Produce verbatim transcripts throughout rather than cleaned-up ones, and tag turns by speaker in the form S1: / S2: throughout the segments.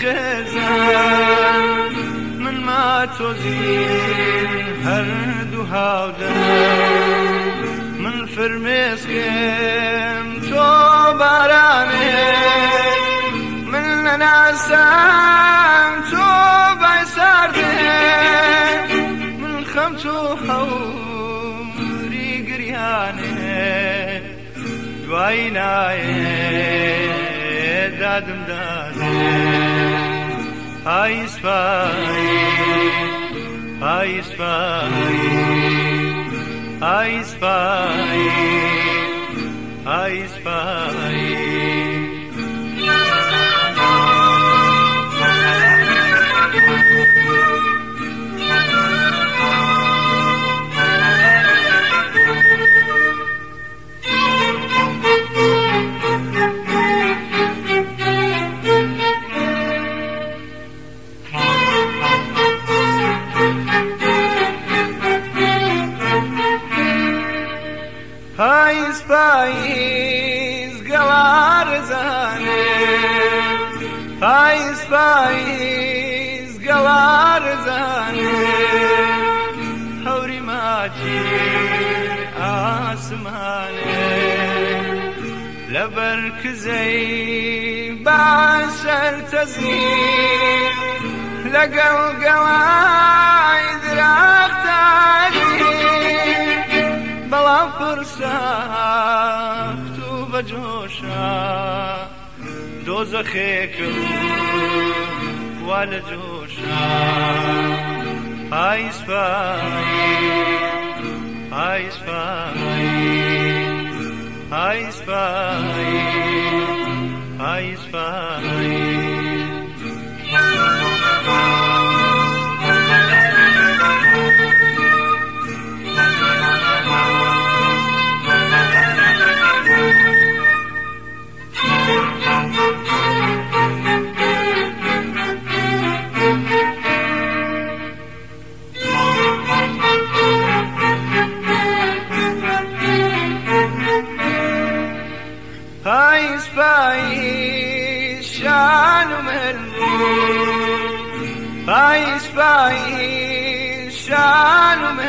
S1: خێزان من ما تۆزین هەردوو هاودەم من فرمێسکم تۆ بارانێ من نەناسم تۆ بای ساردێ من خەم تۆ هەوری گریانێ دوای نایێ دادم دادێ پاییز پاییز پاییز پاییز پاییز پاییز پاییز پاییز پاییز گەوارزانێ پاییز پاییز گەوارزانێ هەوری ماچی ئاسمانێ لەبەر کزەی باشەر تەزین لەگەڵ گەوای درەختانی بەڵام پرسەخت و بەجۆشە دۆزەخێکم وا لە جۆشە پاییز پاییز پاییز پاییز پاییز پاییز پاییز پاییز پاییز شان و مهربون پاییز پاییز شان و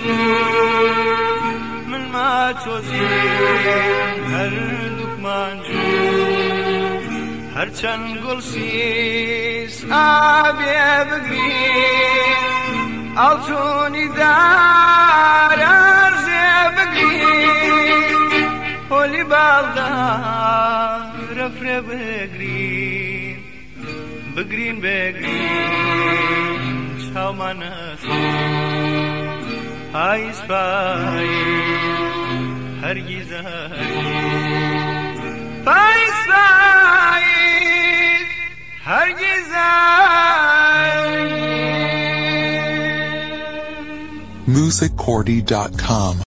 S1: مهربون من ما تۆزین هەردووکمان جوون هەرچەند گوڵسیس ئابێ بگرین ئاڵتوونی دار ئەرزێ بگرین پۆلی باڵدار ئەفرێ بگرین بگرین بگرین چاومان نەسوون پاییز پاییز هەرگیز هەرگیز پاییز پاییز هەرگیز هەرگیز
S2: music cordy dot com